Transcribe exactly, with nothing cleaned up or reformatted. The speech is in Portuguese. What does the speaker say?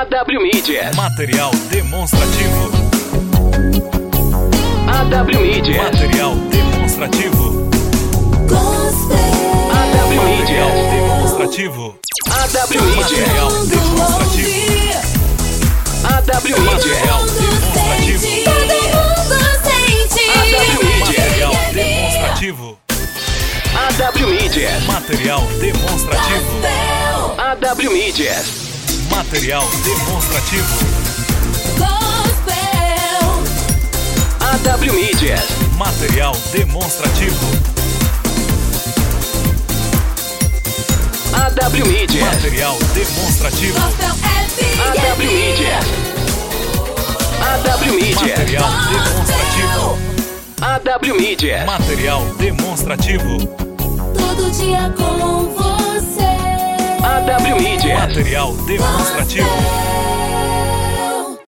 A W Mídia. Material demonstrativo. A W Mídia. Material demonstrativo. A W Mídia. Material demonstrativo. A W Mídia. Material demonstrativo. A W Mídia. Material demonstrativo. Material demonstrativo. A W Mídia. Material demonstrativo. A W Mídia. Material demonstrativo. A W Mídia. Material demonstrativo. A W Mídia. Material demonstrativo. A W Mídia. A W Mídia. Material demonstrativo. A W Mídia. Material demonstrativo. Todo dia com você. A W Mídia. Material demonstrativo.